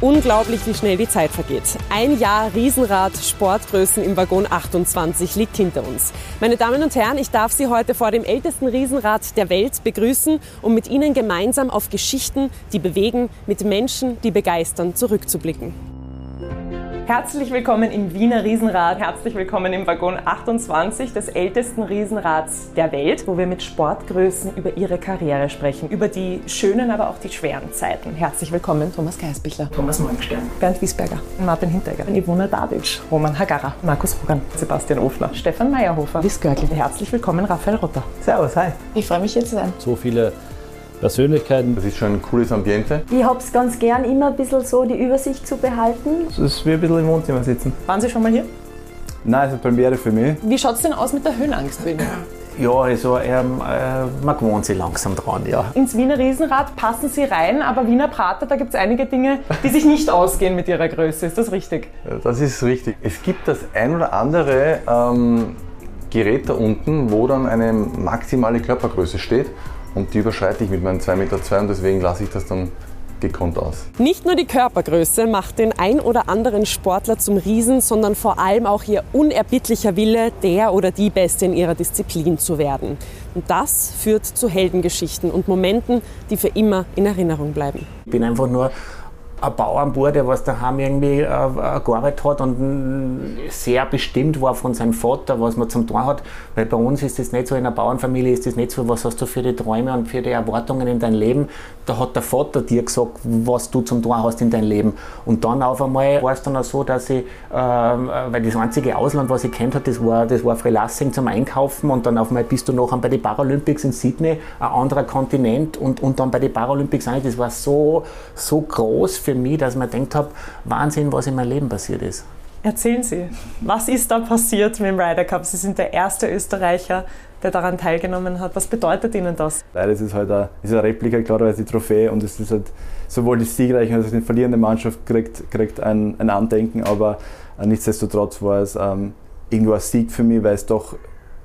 Unglaublich, wie schnell die Zeit vergeht. Ein Jahr Riesenrad, Sportgrößen im Waggon 28 liegt hinter uns. Meine Damen und Herren, ich darf Sie heute vor dem ältesten Riesenrad der Welt begrüßen, um mit Ihnen gemeinsam auf Geschichten, die bewegen, mit Menschen, die begeistern, zurückzublicken. Herzlich willkommen im Wiener Riesenrad, herzlich willkommen im Waggon 28 des ältesten Riesenrads der Welt, wo wir mit Sportgrößen über ihre Karriere sprechen, über die schönen, aber auch die schweren Zeiten. Herzlich willkommen Thomas Geisbichler, Thomas Morgenstern, Bernd Wiesberger, Martin Hinteregger, Ivona Dadic, Roman Hagara, Markus Hogan, Sebastian Ofler, Stefan Meyerhofer, Wies Görgl. Herzlich willkommen Raphael Rotter. Servus, hi. Ich freue mich hier zu sein. So viele Persönlichkeiten. Das ist schon ein cooles Ambiente. Ich habe es ganz gern, immer ein bisschen so die Übersicht zu behalten. Es ist wie ein bisschen im Wohnzimmer sitzen. Waren Sie schon mal hier? Nein, es ist eine Premiere für mich. Wie schaut es denn aus mit der Höhenangst bei Ihnen? Ja, also man gewohnt sich langsam dran, ja. Ins Wiener Riesenrad passen Sie rein, aber Wiener Prater, da gibt es einige Dinge, die sich nicht ausgehen mit Ihrer Größe. Ist das richtig? Ja, das ist richtig. Es gibt das ein oder andere Gerät da unten, wo dann eine maximale Körpergröße steht. Und die überschreite ich mit meinen 2,2 Meter und deswegen lasse ich das dann gekonnt aus. Nicht nur die Körpergröße macht den ein oder anderen Sportler zum Riesen, sondern vor allem auch ihr unerbittlicher Wille, der oder die Beste in ihrer Disziplin zu werden. Und das führt zu Heldengeschichten und Momenten, die für immer in Erinnerung bleiben. Ich bin einfach nur ein Bauernbub, der was daheim irgendwie gearbeitet hat und sehr bestimmt war von seinem Vater, was man zum Tun hat. Weil bei uns ist das nicht so, in einer Bauernfamilie ist das nicht so, was hast du für die Träume und für die Erwartungen in dein Leben. Da hat der Vater dir gesagt, was du zum Tun hast in dein Leben. Und dann auf einmal war es dann auch so, dass ich, weil das einzige Ausland, was ich kennt habe, das war Freilassing zum Einkaufen und dann auf einmal bist du nachher bei den Paralympics in Sydney, ein anderer Kontinent und dann bei den Paralympics auch. Das war so groß für mich, dass ich mir gedacht habe, Wahnsinn, was in meinem Leben passiert ist. Erzählen Sie, was ist da passiert mit dem Ryder Cup? Sie sind der erste Österreicher, der daran teilgenommen hat. Was bedeutet Ihnen das? Leider ist es halt eine Replika, klarerweise die Trophäe, und es ist halt sowohl die siegreiche als auch die verlierende Mannschaft kriegt ein Andenken, aber nichtsdestotrotz war es irgendwo ein Sieg für mich, weil es doch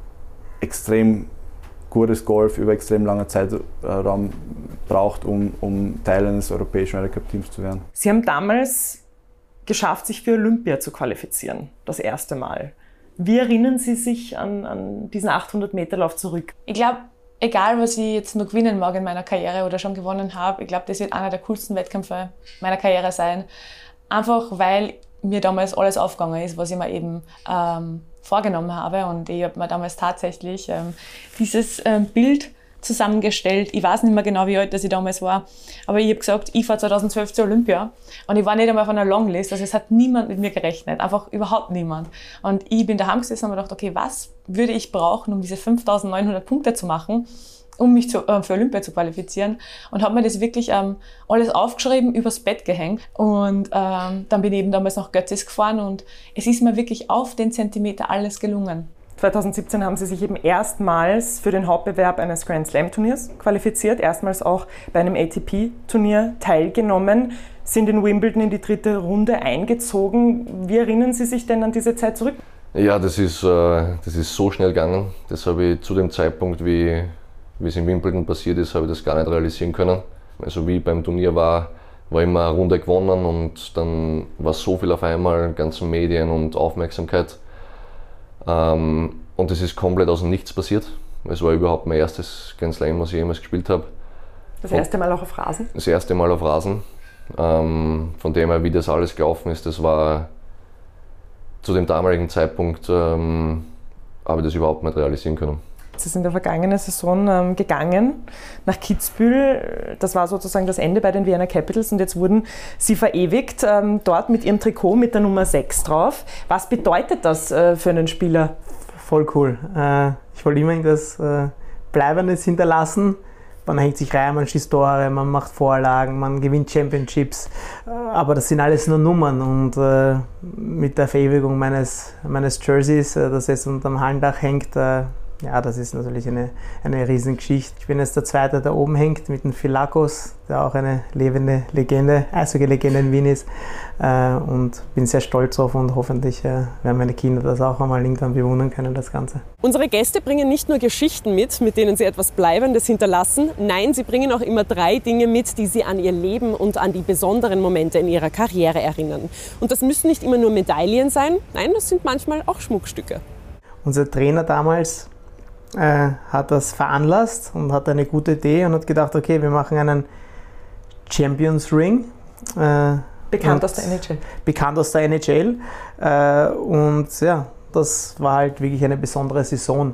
extrem gutes Golf über extrem langer Zeitraum braucht, um Teil eines europäischen Ryder Cup Teams zu werden. Sie haben damals geschafft, sich für Olympia zu qualifizieren, das erste Mal. Wie erinnern Sie sich an diesen 800-Meter-Lauf zurück? Ich glaube, egal was ich jetzt noch gewinnen mag in meiner Karriere oder schon gewonnen habe, ich glaube, das wird einer der coolsten Wettkämpfe meiner Karriere sein. Einfach weil mir damals alles aufgegangen ist, was ich mir eben vorgenommen habe. Und ich habe mir damals tatsächlich dieses Bild zusammengestellt. Ich weiß nicht mehr genau, wie alt ich damals war, aber ich habe gesagt, ich fahre 2012 zur Olympia und ich war nicht einmal auf einer Longlist, also es hat niemand mit mir gerechnet, einfach überhaupt niemand. Und ich bin daheim gesessen und habe gedacht, okay, was würde ich brauchen, um diese 5.900 Punkte zu machen, um mich für Olympia zu qualifizieren, und habe mir das wirklich alles aufgeschrieben, übers Bett gehängt, und dann bin ich eben damals nach Götzis gefahren und es ist mir wirklich auf den Zentimeter alles gelungen. 2017 haben Sie sich eben erstmals für den Hauptbewerb eines Grand Slam Turniers qualifiziert, erstmals auch bei einem ATP-Turnier teilgenommen, sind in Wimbledon in die 3. Runde eingezogen. Wie erinnern Sie sich denn an diese Zeit zurück? Ja, das ist so schnell gegangen. Das habe ich zu dem Zeitpunkt, wie es in Wimbledon passiert ist, habe ich das gar nicht realisieren können. Also wie beim Turnier war immer eine Runde gewonnen und dann war so viel auf einmal, ganzen Medien und Aufmerksamkeit. Und es ist komplett aus dem Nichts passiert. Es war überhaupt mein erstes Grand Slam, was ich jemals gespielt habe. Das erste Mal auch auf Rasen? Das erste Mal auf Rasen. Von dem her, wie das alles gelaufen ist, das war zu dem damaligen Zeitpunkt, habe ich das überhaupt nicht realisieren können. Sie sind in der vergangenen Saison gegangen nach Kitzbühel. Das war sozusagen das Ende bei den Vienna Capitals und jetzt wurden Sie verewigt, dort mit Ihrem Trikot mit der Nummer 6 drauf. Was bedeutet das für einen Spieler? Voll cool. Ich wollte immer irgendwas Bleibendes hinterlassen. Man hängt sich rein, man schießt Tore, man macht Vorlagen, man gewinnt Championships. Aber das sind alles nur Nummern, und mit der Verewigung meines Jerseys, das jetzt unterm Hallendach hängt, ja, das ist natürlich eine Riesengeschichte. Ich bin jetzt der Zweite, der oben hängt mit dem Philakos, der auch eine lebende Legende, Eishockey-Legende in Wien ist. Und bin sehr stolz drauf und hoffentlich werden meine Kinder das auch einmal irgendwann bewundern können, das Ganze. Unsere Gäste bringen nicht nur Geschichten mit denen sie etwas Bleibendes hinterlassen. Nein, sie bringen auch immer 3 Dinge mit, die sie an ihr Leben und an die besonderen Momente in ihrer Karriere erinnern. Und das müssen nicht immer nur Medaillen sein, nein, das sind manchmal auch Schmuckstücke. Unser Trainer damals hat das veranlasst und hat eine gute Idee und hat gedacht, okay, wir machen einen Champions Ring. Bekannt aus der NHL. Bekannt aus der NHL. Und ja, das war halt wirklich eine besondere Saison,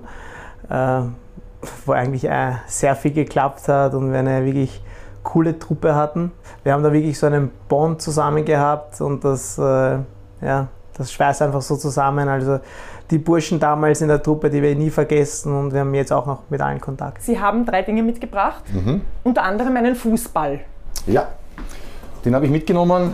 wo eigentlich sehr viel geklappt hat und wir eine wirklich coole Truppe hatten. Wir haben da wirklich so einen Bond zusammen gehabt und das schweißt einfach so zusammen. Also die Burschen damals in der Truppe, die wir nie vergessen und wir haben jetzt auch noch mit allen Kontakt. Sie haben 3 Dinge mitgebracht, unter anderem einen Fußball. Ja, den habe ich mitgenommen,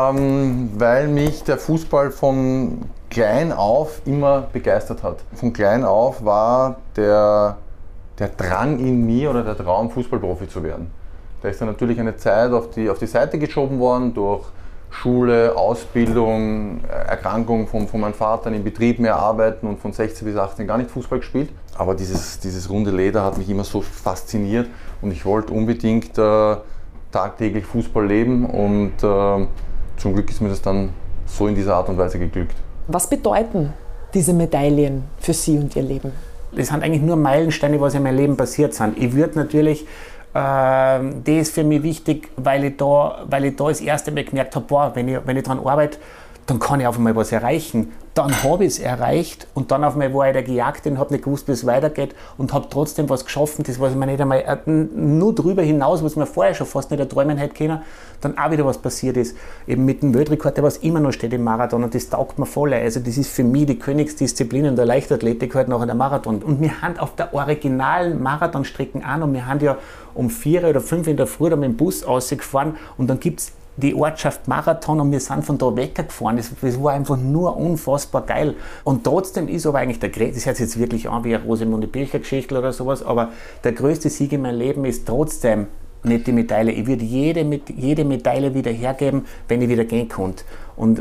weil mich der Fußball von klein auf immer begeistert hat. Von klein auf war der Drang in mir oder der Traum, Fußballprofi zu werden. Da ist dann natürlich eine Zeit auf die Seite geschoben worden durch Schule, Ausbildung, Erkrankung von meinem Vater, im Betrieb mehr arbeiten und von 16 bis 18 gar nicht Fußball gespielt. Aber dieses runde Leder hat mich immer so fasziniert und ich wollte unbedingt tagtäglich Fußball leben und zum Glück ist mir das dann so in dieser Art und Weise geglückt. Was bedeuten diese Medaillen für Sie und Ihr Leben? Das sind eigentlich nur Meilensteine, was in meinem Leben passiert sind. Ich würde natürlich das ist für mich wichtig, weil ich da das erste Mal gemerkt habe, boah, wenn ich daran arbeite, dann kann ich auf einmal was erreichen. Dann habe ich es erreicht und dann auf einmal war ich da gejagt und habe nicht gewusst, wie es weitergeht und habe trotzdem was geschaffen, das was ich mir nicht einmal, nur darüber hinaus, was mir vorher schon fast nicht erträumen hätte können, dann auch wieder was passiert ist. Eben mit dem Weltrekord, der was immer noch steht im Marathon und das taugt mir voll. Also das ist für mich die Königsdisziplin in der Leichtathletik halt nachher der Marathon. Und wir haben auf der originalen Marathonstrecken an und wir haben ja um 4 oder 5 in der Früh da mit dem Bus rausgefahren und dann gibt es die Ortschaft Marathon und wir sind von da weggefahren. Das war einfach nur unfassbar geil. Und trotzdem ist aber eigentlich das hört sich jetzt wirklich an wie eine Rosamunde Pilcher-Geschichte oder sowas, aber der größte Sieg in meinem Leben ist trotzdem nicht die Medaille. Ich würde jede Medaille wieder hergeben, wenn ich wieder gehen konnte. Und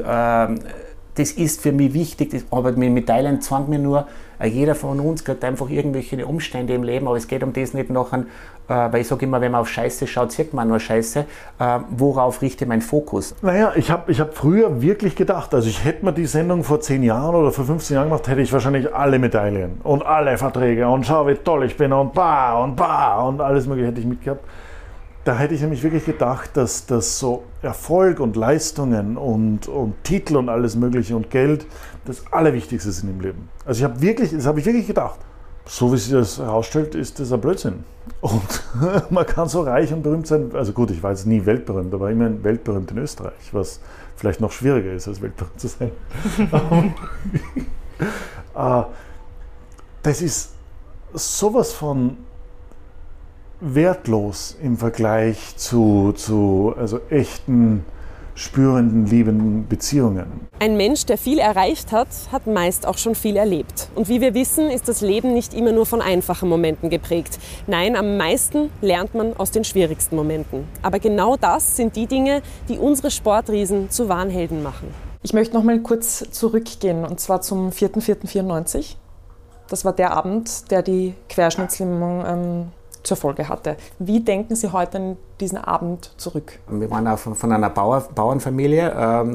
das ist für mich wichtig, aber mit Medaillen zwang mir nur, jeder von uns kriegt einfach irgendwelche Umstände im Leben, aber es geht um das nicht nachher, weil ich sage immer, wenn man auf Scheiße schaut, sieht man nur Scheiße. Worauf richte ich meinen Fokus? Naja, ich hab früher wirklich gedacht, also ich hätte mir die Sendung vor 10 Jahren oder vor 15 Jahren gemacht, hätte ich wahrscheinlich alle Medaillen und alle Verträge und schau, wie toll ich bin und alles mögliche hätte ich mitgehabt. Da hätte ich nämlich wirklich gedacht, dass das so Erfolg und Leistungen und Titel und alles Mögliche und Geld das Allerwichtigste sind im Leben. Also das habe ich wirklich gedacht. So wie sich das herausstellt, ist das ein Blödsinn. Und man kann so reich und berühmt sein, also gut, ich war jetzt nie weltberühmt, aber immerhin weltberühmt in Österreich, was vielleicht noch schwieriger ist, als weltberühmt zu sein. Das ist sowas von wertlos im Vergleich zu also echten, spürenden, liebenden Beziehungen. Ein Mensch, der viel erreicht hat, hat meist auch schon viel erlebt. Und wie wir wissen, ist das Leben nicht immer nur von einfachen Momenten geprägt. Nein, am meisten lernt man aus den schwierigsten Momenten. Aber genau das sind die Dinge, die unsere Sportriesen zu wahren Helden machen. Ich möchte noch mal kurz zurückgehen, und zwar zum 4.4.94. Das war der Abend, der die Querschnittslähmung zur Folge hatte. Wie denken Sie heute an diesen Abend zurück? Wir waren auch von einer Bauernfamilie.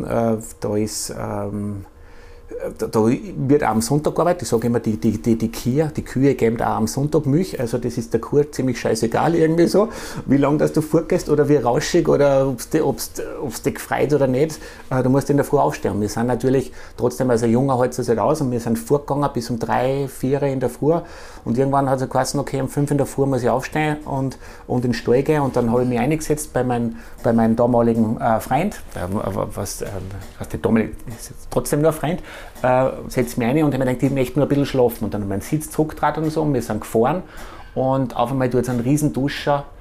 Da wird auch am Sonntag gearbeitet. Ich sage immer, die Kühe geben auch am Sonntag Milch. Also das ist der Kuh ziemlich scheißegal irgendwie so, wie lange dass du fortgehst oder wie rauschig oder ob es dich freut oder nicht. Du musst in der Früh aufstehen. Wir sind natürlich trotzdem, als ein Junger hält es sich aus und wir sind fortgegangen bis um 3, 4 in der Früh. Und irgendwann hat es geheißen, okay, um 5 in der Früh muss ich aufstehen und in den Stall gehen. Und dann habe ich mich eingesetzt bei meinem damaligen Freund, der Dominik ist trotzdem nur ein Freund, setze mich rein und ich mir gedacht, ich möchte nur ein bisschen schlafen. Und dann habe ich meinen Sitz zurückgetragen und so und wir sind gefahren und auf einmal tut es einen riesen Duscher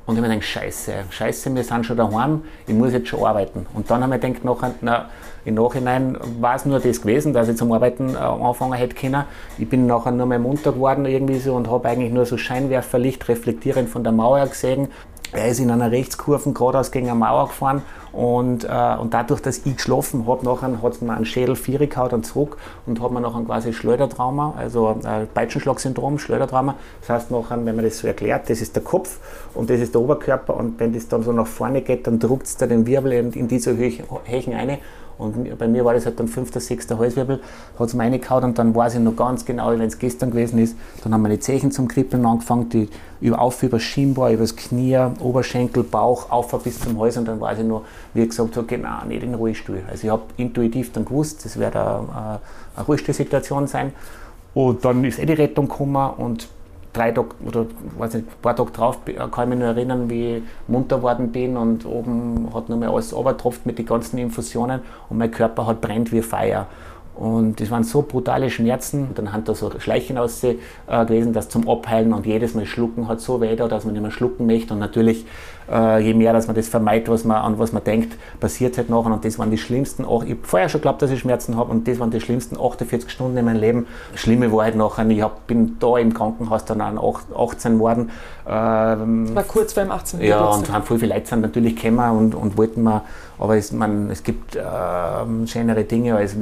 Und ich habe mir gedacht, Scheiße, wir sind schon daheim, ich muss jetzt schon arbeiten. Und dann habe ich gedacht, im Nachhinein war es nur das gewesen, dass ich zum Arbeiten anfangen hätte können. Ich bin nachher nur mal munter geworden irgendwie so und habe eigentlich nur so Scheinwerferlicht reflektierend von der Mauer gesehen. Er ist in einer Rechtskurve geradeaus gegen eine Mauer gefahren und dadurch, dass ich geschlafen habe, hat es mir einen Schädel 4 gehauen und zurück und hat mir nachher quasi Schleudertrauma, also Peitschenschlagsyndrom, Schleudertrauma. Das heißt nachher, wenn man das so erklärt, das ist der Kopf und das ist der Oberkörper und wenn das dann so nach vorne geht, dann drückt es da den Wirbel in diese Höhen rein. Und bei mir war das halt dann 5., 6. Halswirbel, hat es mir reingehauen und dann weiß ich noch ganz genau, wenn es gestern gewesen ist, dann haben meine Zehen zum Kribbeln angefangen, die über das Schienbein, über das Knie, Oberschenkel, Bauch, auf bis zum Hals und dann weiß ich noch, wie ich gesagt habe, genau, nicht in den Ruhestuhl. Also ich habe intuitiv dann gewusst, das wird eine Ruhestuhlsituation sein und dann ist die Rettung gekommen und 3 Tage oder weiß nicht, ein paar Tage drauf kann ich mich nur erinnern, wie ich munter geworden bin und oben hat nur mehr alles runtergetropft mit den ganzen Infusionen und mein Körper hat brennt wie Feuer. Und das waren so brutale Schmerzen. Dann haben da so Schleichen gewesen, das zum Abheilen und jedes Mal schlucken hat so weh, dass man nicht mehr schlucken möchte. Und natürlich, je mehr, dass man das vermeidet, an was man denkt, passiert es halt nachher. Und das waren die schlimmsten, ich habe vorher schon geglaubt, dass ich Schmerzen habe und das waren die schlimmsten 48 Stunden in meinem Leben. Das Schlimme war halt nachher, bin da im Krankenhaus dann an 18 geworden. War kurz vor dem 18. Ja, und viele Leute sind natürlich gekommen und wollten mir, aber es gibt schönere Dinge, als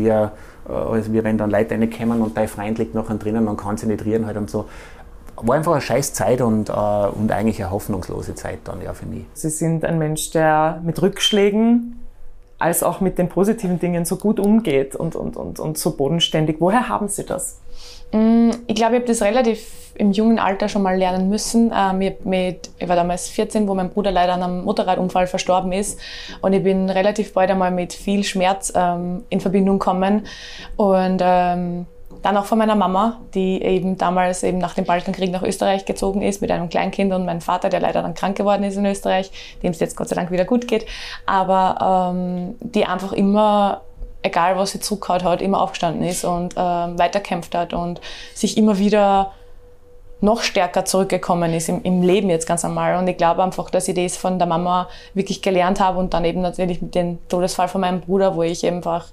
wenn dann Leute reinkommen und bei Freund liegt nachher drinnen und kann sich nicht rühren halt und so. War einfach eine scheiß Zeit und eigentlich eine hoffnungslose Zeit dann ja für mich. Sie sind ein Mensch, der mit Rückschlägen als auch mit den positiven Dingen so gut umgeht und so bodenständig. Woher haben Sie das? Ich glaube, ich habe das relativ im jungen Alter schon mal lernen müssen. Ich war damals 14, wo mein Bruder leider an einem Motorradunfall verstorben ist. Und ich bin relativ bald einmal mit viel Schmerz in Verbindung gekommen. Und dann auch von meiner Mama, die eben damals nach dem Balkankrieg nach Österreich gezogen ist mit einem Kleinkind und mein Vater, der leider dann krank geworden ist in Österreich, dem es jetzt Gott sei Dank wieder gut geht. Aber die einfach immer, egal was sie zurückgehauen hat, immer aufgestanden ist und weiterkämpft hat und sich immer wieder noch stärker zurückgekommen ist im Leben jetzt ganz normal. Und ich glaube einfach, dass ich das von der Mama wirklich gelernt habe und dann eben natürlich mit dem Todesfall von meinem Bruder, wo ich einfach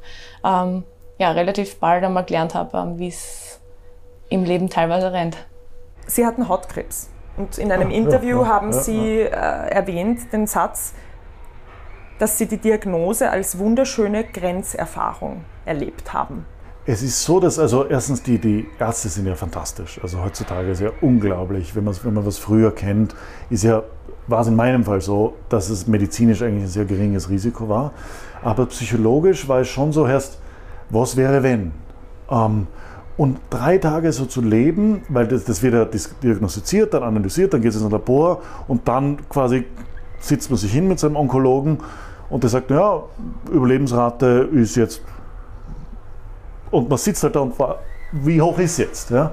relativ bald einmal gelernt habe, wie es im Leben teilweise rennt. Sie hatten Hautkrebs und in einem Interview haben Sie erwähnt den Satz, dass Sie die Diagnose als wunderschöne Grenzerfahrung erlebt haben. Es ist so, dass erstens die Ärzte sind ja fantastisch. Also heutzutage ist ja unglaublich, wenn man was früher kennt, war es in meinem Fall so, dass es medizinisch eigentlich ein sehr geringes Risiko war. Aber psychologisch war es schon so, was wäre wenn? Und 3 Tage so zu leben, weil das wird ja diagnostiziert, dann analysiert, dann geht es ins Labor und dann quasi sitzt man sich hin mit seinem Onkologen und der sagt, ja, Überlebensrate ist jetzt, und man sitzt halt da und fragt, wie hoch ist jetzt? Ja?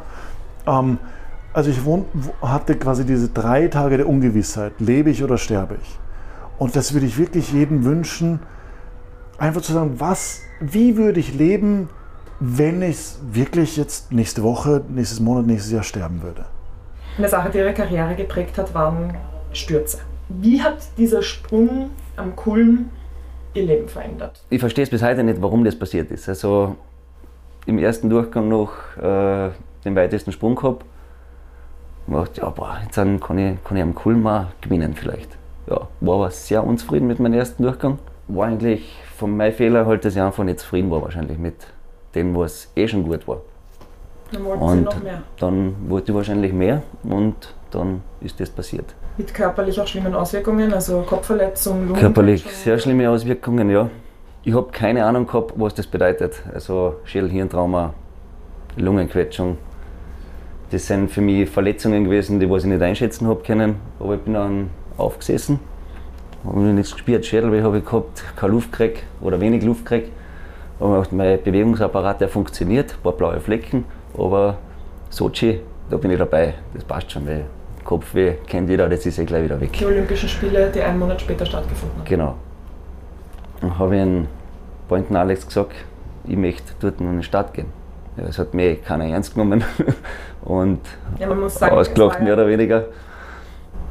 Also ich hatte quasi diese 3 Tage der Ungewissheit, lebe ich oder sterbe ich? Und das würde ich wirklich jedem wünschen, einfach zu sagen, wie würde ich leben, wenn ich wirklich jetzt nächste Woche, nächstes Monat, nächstes Jahr sterben würde? Eine Sache, die Ihre Karriere geprägt hat, waren Stürze. Wie hat dieser Sprung am Kulm Ihr Leben verändert? Ich verstehe es bis heute nicht, warum das passiert ist. Also im ersten Durchgang noch den weitesten Sprung gehabt. Ich dachte, jetzt kann ich am Kulm mal gewinnen vielleicht. Ja, war aber sehr unzufrieden mit meinem ersten Durchgang. War eigentlich von meinem Fehler halt, dass ich einfach nicht zufrieden war wahrscheinlich mit dem, was schon gut war. Dann wollten Sie noch mehr? Dann wollte ich wahrscheinlich mehr und dann ist das passiert. Mit körperlich auch schlimmen Auswirkungen, also Kopfverletzung, Körperlich sehr schlimme Auswirkungen, ja. Ich habe keine Ahnung gehabt, was das bedeutet. Also Schädel-Hirntrauma, Lungenquetschung. Das sind für mich Verletzungen gewesen, die ich nicht einschätzen habe können. Aber ich bin dann aufgesessen, habe nichts gespürt. Schädelweh habe ich gehabt, keine Luft gekriegt oder wenig Luft gekriegt. Aber mein Bewegungsapparat, der funktioniert, ein paar blaue Flecken. Aber Sochi, da bin ich dabei, das passt schon, weil Kopfweh kennt jeder, das ist gleich wieder weg. Die Olympischen Spiele, die 1 Monat später stattgefunden haben. Genau. Dann habe ich einen Pointen Alex gesagt, ich möchte dort in die Stadt gehen. Ja, es hat mich keiner ernst genommen und man muss sagen, ausgelacht, mehr oder weniger.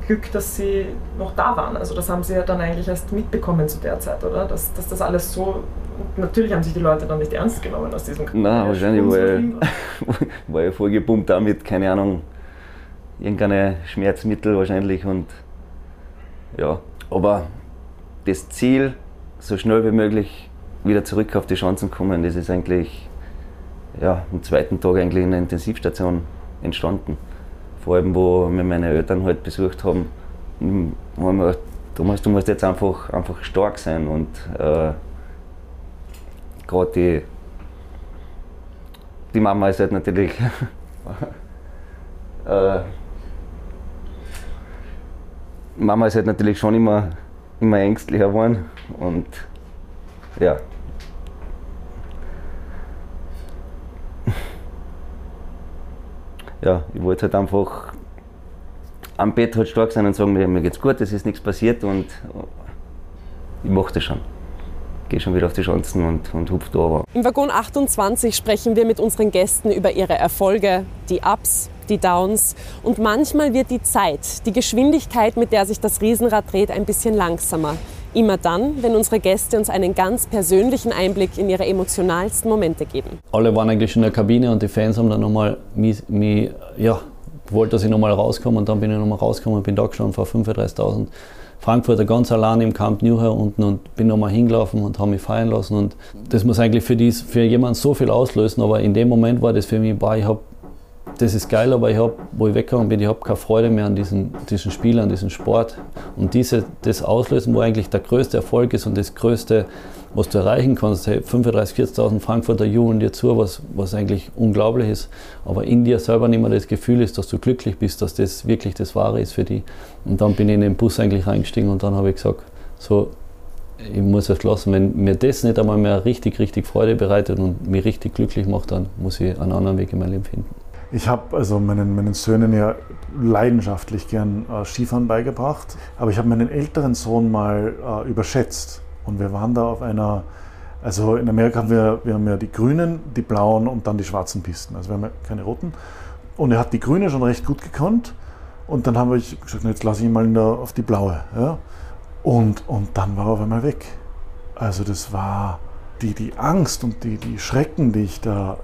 Glück, dass Sie noch da waren. Also das haben Sie ja dann eigentlich erst mitbekommen zu der Zeit, oder? Dass das alles so... Natürlich haben sich die Leute dann nicht ernst genommen aus diesem... Nein, wahrscheinlich war ich vollgepumpt damit, keine Ahnung, irgendeine Schmerzmittel wahrscheinlich und ja. Aber das Ziel, so schnell wie möglich wieder zurück auf die Chancen kommen, das ist eigentlich am zweiten Tag eigentlich in der Intensivstation entstanden. Vor allem, wo wir meine Eltern halt besucht haben, haben wir gedacht, du musst jetzt einfach stark sein und gerade die Mama ist halt natürlich Mama ist halt natürlich schon immer ängstlicher geworden und ja. Ja, ich wollte halt einfach am Bett halt stark sein und sagen, mir geht's gut, es ist nichts passiert und ich mache das schon. Gehe schon wieder auf die Chancen und hupf da runter. Im Waggon 28 sprechen wir mit unseren Gästen über ihre Erfolge, die Ups, die Downs und manchmal wird die Zeit, die Geschwindigkeit, mit der sich das Riesenrad dreht, ein bisschen langsamer. Immer dann, wenn unsere Gäste uns einen ganz persönlichen Einblick in ihre emotionalsten Momente geben. Alle waren eigentlich schon in der Kabine und die Fans haben dann nochmal wollte, dass ich nochmal rauskomme und dann bin ich nochmal rausgekommen und bin da gestanden vor 35.000 Frankfurter ganz allein im Camp Nou hier unten und bin nochmal hingelaufen und habe mich feiern lassen und das muss eigentlich für jemanden so viel auslösen, aber in dem Moment war das für mich, das ist geil, aber wo ich weggegangen bin, ich habe keine Freude mehr an diesen Spiel, an diesem Sport. Und das Auslösen, wo eigentlich der größte Erfolg ist und das Größte, was du erreichen kannst, 35.000, 40.000 Frankfurter jubeln dir zu, was eigentlich unglaublich ist. Aber in dir selber nicht mehr das Gefühl ist, dass du glücklich bist, dass das wirklich das Wahre ist für dich. Und dann bin ich in den Bus eigentlich reingestiegen und dann habe ich gesagt, so, ich muss es lassen. Wenn mir das nicht einmal mehr richtig, richtig Freude bereitet und mich richtig glücklich macht, dann muss ich einen anderen Weg in mein Leben finden. Ich habe also meinen Söhnen ja leidenschaftlich gern Skifahren beigebracht, aber ich habe meinen älteren Sohn mal überschätzt. Und wir waren da auf einer, also in Amerika haben wir haben ja die grünen, die blauen und dann die schwarzen Pisten. Also wir haben ja keine roten. Und er hat die grüne schon recht gut gekonnt. Und dann habe ich gesagt, jetzt lasse ich ihn mal auf die blaue. Ja? Und dann war er auf einmal weg. Also das war die Angst und die Schrecken, die ich da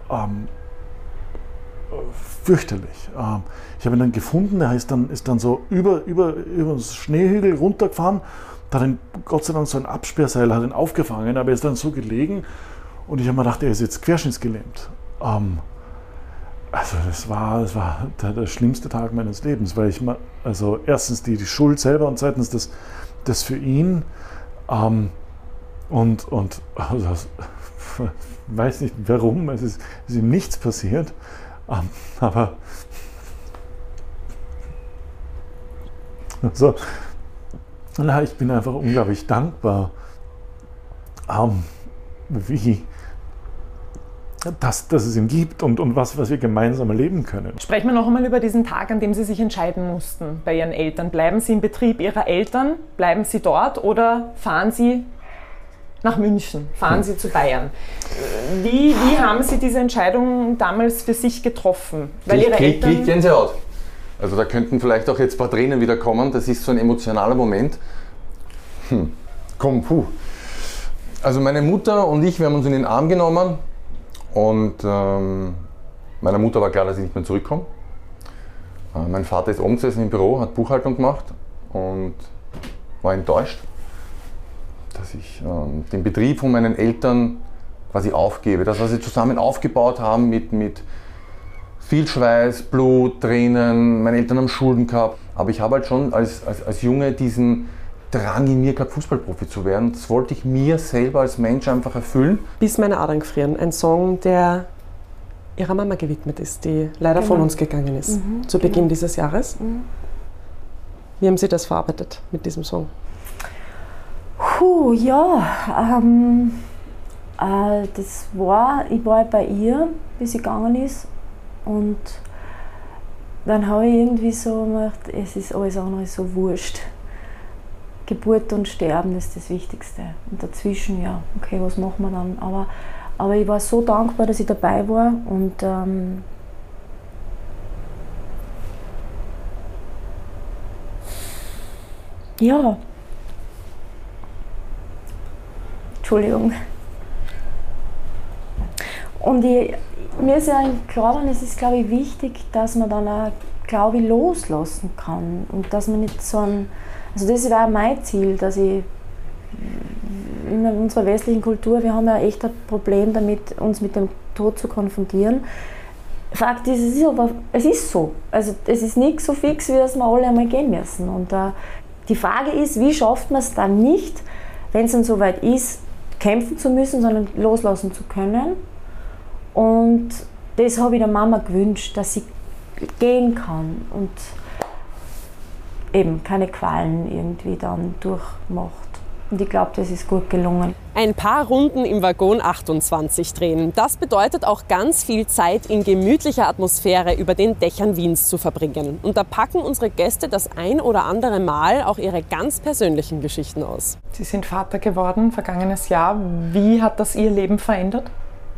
fürchterlich. Ich habe ihn dann gefunden, er ist dann so über das Schneehügel runtergefahren, da hat ihn Gott sei Dank so ein Absperrseil hat ihn aufgefangen, aber er ist dann so gelegen und ich habe mir gedacht, er ist jetzt querschnittsgelähmt. Also das war der schlimmste Tag meines Lebens, weil also erstens die Schuld selber und zweitens das für ihn und also, weiß nicht warum, es ist ihm nichts passiert. Aber so, ich bin einfach unglaublich dankbar, dass es ihn gibt und was wir gemeinsam erleben können. Sprechen wir noch einmal über diesen Tag, an dem Sie sich entscheiden mussten bei Ihren Eltern. Bleiben Sie im Betrieb Ihrer Eltern? Bleiben Sie dort oder fahren Sie nach München, fahren Sie zu Bayern? Wie haben Sie diese Entscheidung damals für sich getroffen? Weil Ihre Eltern... Ich Gänsehaut. Also da könnten vielleicht auch jetzt ein paar Tränen wieder kommen. Das ist so ein emotionaler Moment. Also meine Mutter und ich, wir haben uns in den Arm genommen und meiner Mutter war klar, dass ich nicht mehr zurückkomme. Mein Vater ist oben gesessen im Büro, hat Buchhaltung gemacht und war enttäuscht, dass ich den Betrieb von meinen Eltern quasi aufgebe. Das, was sie zusammen aufgebaut haben mit viel Schweiß, Blut, Tränen, meine Eltern haben Schulden gehabt. Aber ich habe halt schon als Junge diesen Drang in mir gehabt, Fußballprofi zu werden. Das wollte ich mir selber als Mensch einfach erfüllen. Bis meine Adern gefrieren, ein Song, der Ihrer Mama gewidmet ist, die leider von uns gegangen ist, zu Beginn dieses Jahres. Wie haben Sie das verarbeitet mit diesem Song? Ich war bei ihr, bis sie gegangen ist und dann habe ich irgendwie so gedacht, es ist alles andere so wurscht. Geburt und Sterben ist das Wichtigste und dazwischen, ja, okay, was machen wir dann? Aber ich war so dankbar, dass ich dabei war und Ja. Entschuldigung. Und mir ist ja klar, es ist, glaube ich, wichtig, dass man dann auch, glaube ich, loslassen kann. Und dass man nicht so ein... Also das war auch mein Ziel, dass ich in unserer westlichen Kultur, wir haben ja echt ein Problem damit, uns mit dem Tod zu konfrontieren. Fakt ist, es ist so. Also es ist nicht so fix, wie dass wir alle einmal gehen müssen. Und die Frage ist, wie schafft man es dann nicht, wenn es dann soweit ist, kämpfen zu müssen, sondern loslassen zu können. Und das habe ich der Mama gewünscht, dass sie gehen kann und eben keine Qualen irgendwie dann durchmacht. Und ich glaube, das ist gut gelungen. Ein paar Runden im Waggon 28 drehen. Das bedeutet auch ganz viel Zeit in gemütlicher Atmosphäre über den Dächern Wiens zu verbringen. Und da packen unsere Gäste das ein oder andere Mal auch ihre ganz persönlichen Geschichten aus. Sie sind Vater geworden, vergangenes Jahr. Wie hat das Ihr Leben verändert?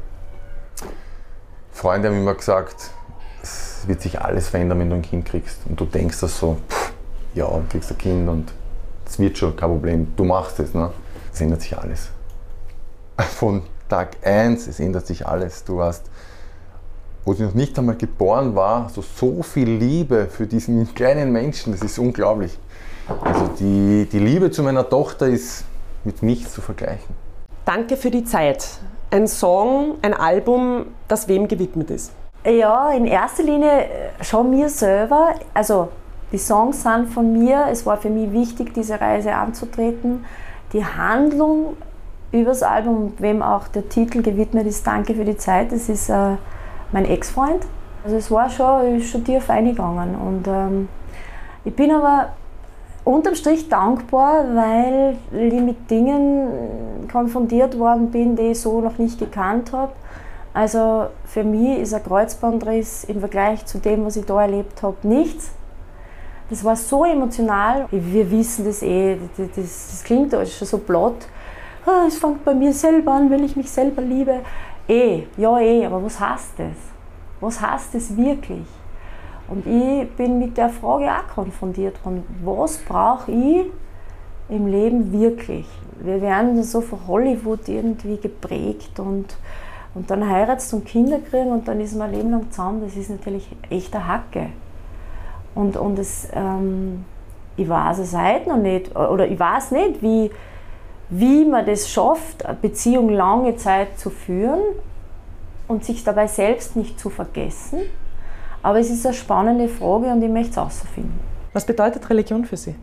Freunde haben immer gesagt, es wird sich alles verändern, wenn du ein Kind kriegst. Und du denkst das so, ja, du kriegst ein Kind und es wird schon kein Problem, du machst es. Ne? Es ändert sich alles. Von Tag 1, es ändert sich alles. Du hast, wo sie noch nicht einmal geboren war, so viel Liebe für diesen kleinen Menschen, das ist unglaublich. Also die Liebe zu meiner Tochter ist mit nichts zu vergleichen. Danke für die Zeit. Ein Song, ein Album, das wem gewidmet ist? Ja, in erster Linie schon mir selber. Also die Songs sind von mir. Es war für mich wichtig, diese Reise anzutreten. Die Handlung über das Album, wem auch der Titel gewidmet ist, Danke für die Zeit, das ist mein Ex-Freund. Also es war schon tief eingegangen. Und ich bin aber unterm Strich dankbar, weil ich mit Dingen konfrontiert worden bin, die ich so noch nicht gekannt habe. Also für mich ist ein Kreuzbandriss im Vergleich zu dem, was ich da erlebt habe, nichts. Das war so emotional. Wir wissen das das klingt schon so platt. Es fängt bei mir selber an, wenn ich mich selber liebe. Aber was heißt das? Was heißt das wirklich? Und ich bin mit der Frage auch konfrontiert worden. Was brauche ich im Leben wirklich? Wir werden so von Hollywood irgendwie geprägt und dann heiratst und Kinder kriegen und dann ist man ein Leben lang zusammen. Das ist natürlich echt eine Hacke. Und ich weiß es heute noch nicht, oder ich weiß nicht, wie man das schafft, eine Beziehung lange Zeit zu führen und sich dabei selbst nicht zu vergessen. Aber es ist eine spannende Frage und ich möchte es herausfinden. Was bedeutet Religion für Sie?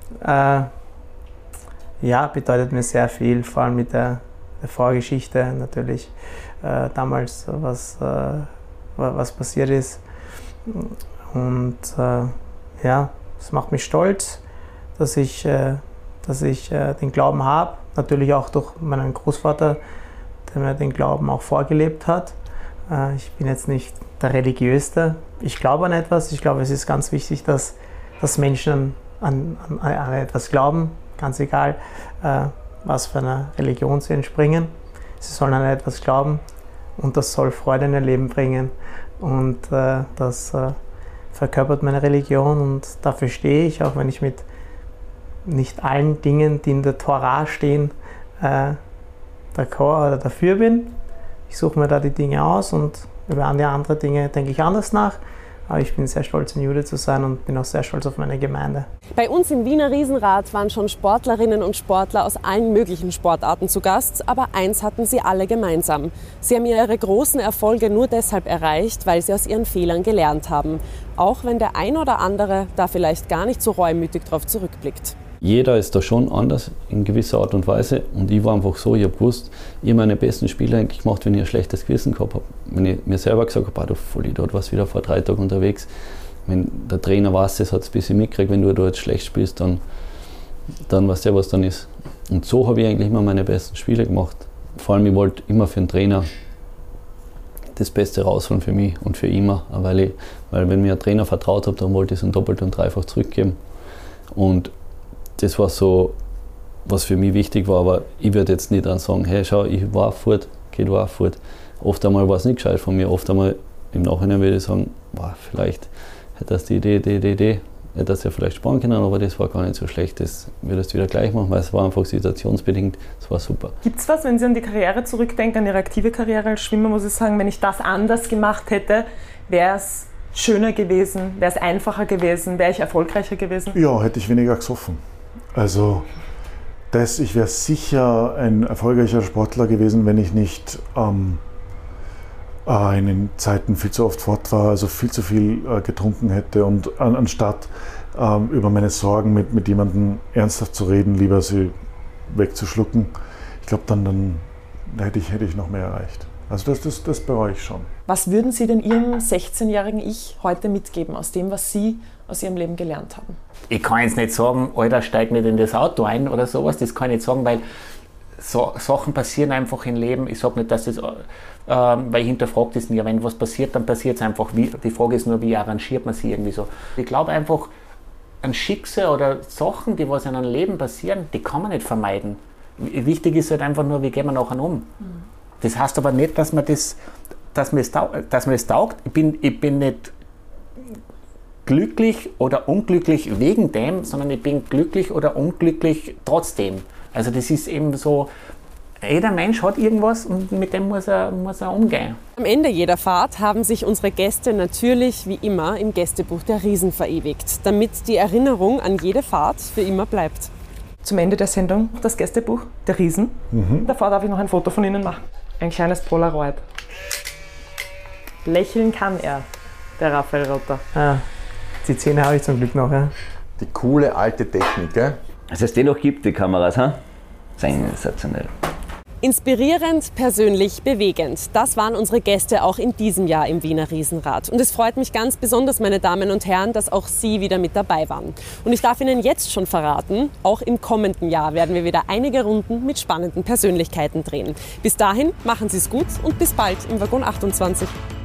Ja, bedeutet mir sehr viel, vor allem mit der Vorgeschichte natürlich. Damals, was passiert ist. Und es macht mich stolz, dass ich den Glauben habe. Natürlich auch durch meinen Großvater, der mir den Glauben auch vorgelebt hat. Ich bin jetzt nicht der Religiöste. Ich glaube an etwas. Ich glaube, es ist ganz wichtig, dass Menschen an etwas glauben, ganz egal, was für eine Religion sie entspringen. Sie sollen an etwas glauben und das soll Freude in ihr Leben bringen. Und das verkörpert meine Religion und dafür stehe ich, auch wenn ich mit nicht allen Dingen, die in der Tora stehen, d'accord oder dafür bin. Ich suche mir da die Dinge aus und über andere Dinge denke ich anders nach. Aber ich bin sehr stolz, ein Jude zu sein und bin auch sehr stolz auf meine Gemeinde. Bei uns im Wiener Riesenrad waren schon Sportlerinnen und Sportler aus allen möglichen Sportarten zu Gast, aber eins hatten sie alle gemeinsam. Sie haben ihre großen Erfolge nur deshalb erreicht, weil sie aus ihren Fehlern gelernt haben. Auch wenn der ein oder andere da vielleicht gar nicht so reumütig drauf zurückblickt. Jeder ist da schon anders in gewisser Art und Weise und ich war einfach so, ich habe gewusst, ich habe meine besten Spiele eigentlich gemacht, wenn ich ein schlechtes Gewissen gehabt habe. Wenn ich mir selber gesagt habe, du Vollidiot, warst wieder vor 3 Tagen unterwegs. Wenn der Trainer weiß, das hat es ein bisschen mitgekriegt, wenn du da jetzt schlecht spielst, dann weißt du ja, was dann ist. Und so habe ich eigentlich immer meine besten Spiele gemacht. Vor allem, ich wollte immer für den Trainer das Beste rausholen für mich und für immer, weil wenn mir ein Trainer vertraut hat, dann wollte ich es ihm doppelt und dreifach zurückgeben. Und das war so, was für mich wichtig war, aber ich würde jetzt nicht dann sagen, hey, schau, ich war fort, geh du auch fort. Oft einmal war es nicht gescheit von mir, oft einmal im Nachhinein würde ich sagen, boah, vielleicht hättest du die Idee. hätte das ja vielleicht sparen können, aber das war gar nicht so schlecht. Das würdest du wieder gleich machen, weil es war einfach situationsbedingt, es war super. Gibt es was, wenn Sie an die Karriere zurückdenken, an Ihre aktive Karriere als Schwimmer, muss ich sagen, wenn ich das anders gemacht hätte, wäre es schöner gewesen, wäre es einfacher gewesen, wäre ich erfolgreicher gewesen? Ja, hätte ich weniger gesoffen. Also ich wäre sicher ein erfolgreicher Sportler gewesen, wenn ich nicht in den Zeiten viel zu oft fort war, also viel zu viel getrunken hätte und anstatt über meine Sorgen mit jemandem ernsthaft zu reden, lieber sie wegzuschlucken. Ich glaube, dann hätte ich noch mehr erreicht. Also das bereue ich schon. Was würden Sie denn Ihrem 16-jährigen Ich heute mitgeben aus dem, was Sie aus Ihrem Leben gelernt haben? Ich kann jetzt nicht sagen, Alter, steig nicht in das Auto ein oder sowas, das kann ich nicht sagen, weil so Sachen passieren einfach im Leben. Ich sage nicht, dass das, weil ich hinterfrage das nie. Wenn was passiert, dann passiert es einfach. Die Frage ist nur, wie arrangiert man sie irgendwie so. Ich glaube einfach, ein Schicksal oder Sachen, die was in einem Leben passieren, die kann man nicht vermeiden. Wichtig ist halt einfach nur, wie gehen wir nachher um. Das heißt aber nicht, dass mir das taugt. Ich bin nicht glücklich oder unglücklich wegen dem, sondern ich bin glücklich oder unglücklich trotzdem. Also das ist eben so, jeder Mensch hat irgendwas und mit dem muss er umgehen. Am Ende jeder Fahrt haben sich unsere Gäste natürlich wie immer im Gästebuch der Riesen verewigt, damit die Erinnerung an jede Fahrt für immer bleibt. Zum Ende der Sendung das Gästebuch der Riesen. Davor darf ich noch ein Foto von Ihnen machen. Ein kleines Polaroid. Lächeln kann er, der Raphael Rotter. Die Zähne habe ich zum Glück noch. Ja. Die coole alte Technik, gell? Dass es die noch gibt, die Kameras, sensationell. Inspirierend, persönlich, bewegend. Das waren unsere Gäste auch in diesem Jahr im Wiener Riesenrad. Und es freut mich ganz besonders, meine Damen und Herren, dass auch Sie wieder mit dabei waren. Und ich darf Ihnen jetzt schon verraten, auch im kommenden Jahr werden wir wieder einige Runden mit spannenden Persönlichkeiten drehen. Bis dahin, machen Sie es gut und bis bald im Waggon 28.